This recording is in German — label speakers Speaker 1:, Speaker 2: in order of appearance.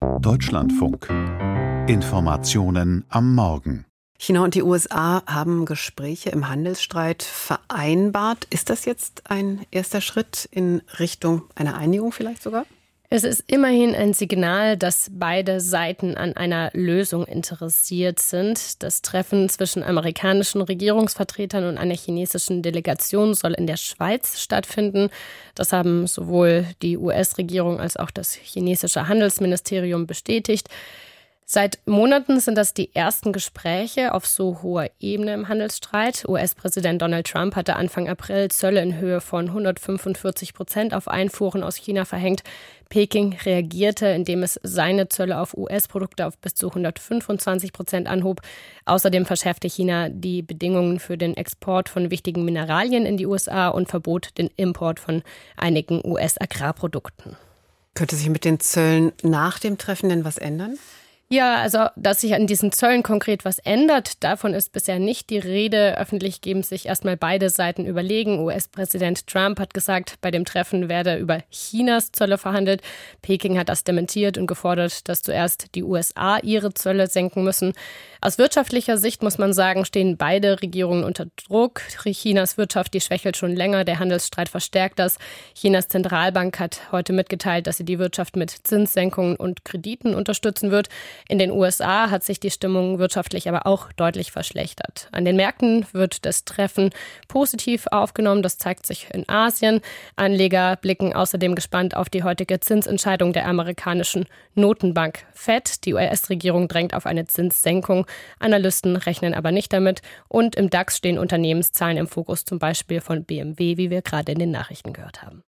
Speaker 1: Deutschlandfunk. Informationen am Morgen.
Speaker 2: China und die USA haben Gespräche im Handelsstreit vereinbart. Ist das jetzt ein erster Schritt in Richtung einer Einigung vielleicht sogar?
Speaker 3: Es ist immerhin ein Signal, dass beide Seiten an einer Lösung interessiert sind. Das Treffen zwischen amerikanischen Regierungsvertretern und einer chinesischen Delegation soll in der Schweiz stattfinden. Das haben sowohl die US-Regierung als auch das chinesische Handelsministerium bestätigt. Seit Monaten sind das die ersten Gespräche auf so hoher Ebene im Handelsstreit. US-Präsident Donald Trump hatte Anfang April Zölle in Höhe von 145% auf Einfuhren aus China verhängt. Peking reagierte, indem es seine Zölle auf US-Produkte auf bis zu 125% anhob. Außerdem verschärfte China die Bedingungen für den Export von wichtigen Mineralien in die USA und verbot den Import von einigen US-Agrarprodukten.
Speaker 2: Könnte sich mit den Zöllen nach dem Treffen denn was ändern?
Speaker 3: Ja, also, dass sich an diesen Zöllen konkret was ändert, davon ist bisher nicht die Rede. Öffentlich geben sich erstmal beide Seiten überlegen. US-Präsident Trump hat gesagt, bei dem Treffen werde über Chinas Zölle verhandelt. Peking hat das dementiert und gefordert, dass zuerst die USA ihre Zölle senken müssen. Aus wirtschaftlicher Sicht muss man sagen, stehen beide Regierungen unter Druck. Chinas Wirtschaft, die schwächelt schon länger. Der Handelsstreit verstärkt das. Chinas Zentralbank hat heute mitgeteilt, dass sie die Wirtschaft mit Zinssenkungen und Krediten unterstützen wird. In den USA hat sich die Stimmung wirtschaftlich aber auch deutlich verschlechtert. An den Märkten wird das Treffen positiv aufgenommen. Das zeigt sich in Asien. Anleger blicken außerdem gespannt auf die heutige Zinsentscheidung der amerikanischen Notenbank Fed. Die US-Regierung drängt auf eine Zinssenkung. Analysten rechnen aber nicht damit. Und im DAX stehen Unternehmenszahlen im Fokus, zum Beispiel von BMW, wie wir gerade in den Nachrichten gehört haben.